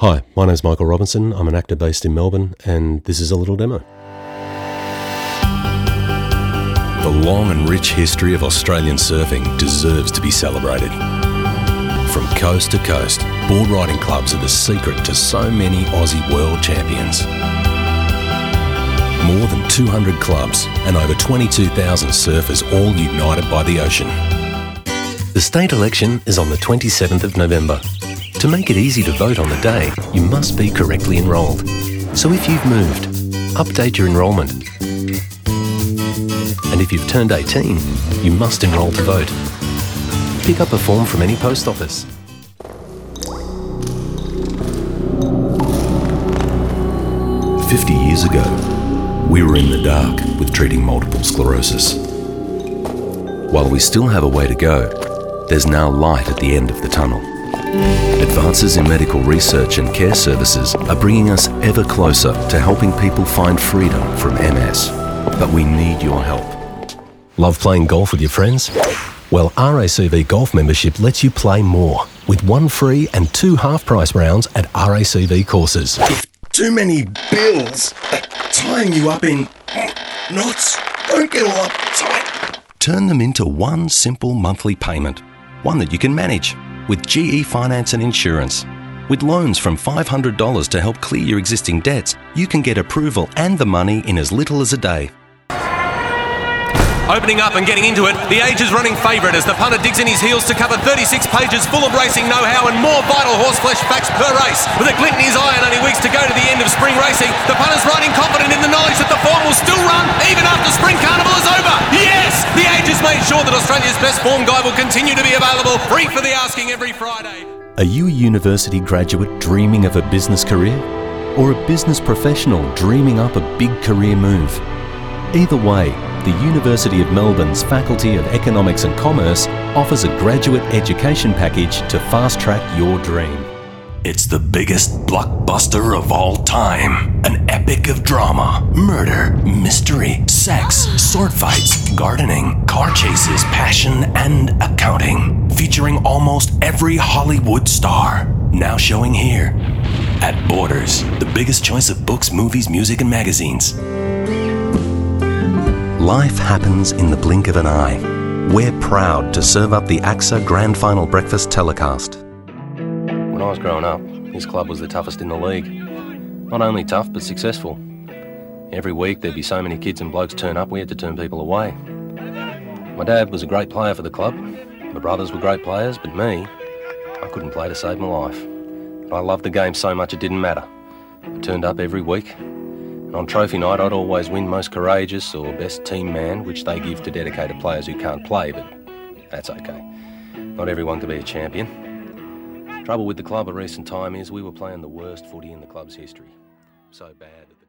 Hi, my name's Michael Robinson. I'm an actor based in Melbourne, and this is a little demo. The long and rich history of Australian surfing deserves to be celebrated. From coast to coast, board riding clubs are the secret to so many Aussie world champions. More than 200 clubs and over 22,000 surfers all united by the ocean. The state election is on the 27th of November. To make it easy to vote on the day, you must be correctly enrolled. So if you've moved, update your enrolment. And if you've turned 18, you must enrol to vote. Pick up a form from any post office. "50 years ago, we were in the dark with treating multiple sclerosis. While we still have a way to go, there's now light at the end of the tunnel. Advances in medical research and care services are bringing us ever closer to helping people find freedom from MS. But we need your help. Love playing golf with your friends? Well, RACV Golf membership lets you play more with 1 free and 2 half-price rounds at RACV courses. If too many bills are tying you up in knots, don't get all uptight. Turn them into one simple monthly payment, one that you can manage. With GE Finance and Insurance. With loans from $500 to help clear your existing debts, you can get approval and the money in as little as a day. Opening up and getting into it, the Age is running favourite as the punter digs in his heels to cover 36 pages full of racing know-how and more vital horseflesh facts per race. With a glint in his eye and only weeks to go to the end of spring racing, the punter's riding confident in the knowledge that the form will still run even after Spring Carnival is over. Yes! The Age has made sure that Australia's best form guide will continue to be available free for the asking every Friday. Are you a university graduate dreaming of a business career? Or a business professional dreaming up a big career move? Either way, the University of Melbourne's Faculty of Economics and Commerce offers a graduate education package to fast-track your dream. It's the biggest blockbuster of all time. An epic of drama, murder, mystery, sex, sword fights, gardening, car chases, passion, and accounting. Featuring almost every Hollywood star. Now showing here at Borders, the biggest choice of books, movies, music, and magazines. Life happens in the blink of an eye. We're proud to serve up the AXA Grand Final Breakfast telecast. When I was growing up, this club was the toughest in the league. Not only tough, but successful. Every week there'd be so many kids and blokes turn up, we had to turn people away. My dad was a great player for the club. My brothers were great players, but me, I couldn't play to save my life. But I loved the game so much it didn't matter. I turned up every week. And on trophy night, I'd always win most courageous or best team man, which they give to dedicated players who can't play, but that's okay. Not everyone can be a champion. Trouble with the club of recent time is we were playing the worst footy in the club's history. So bad that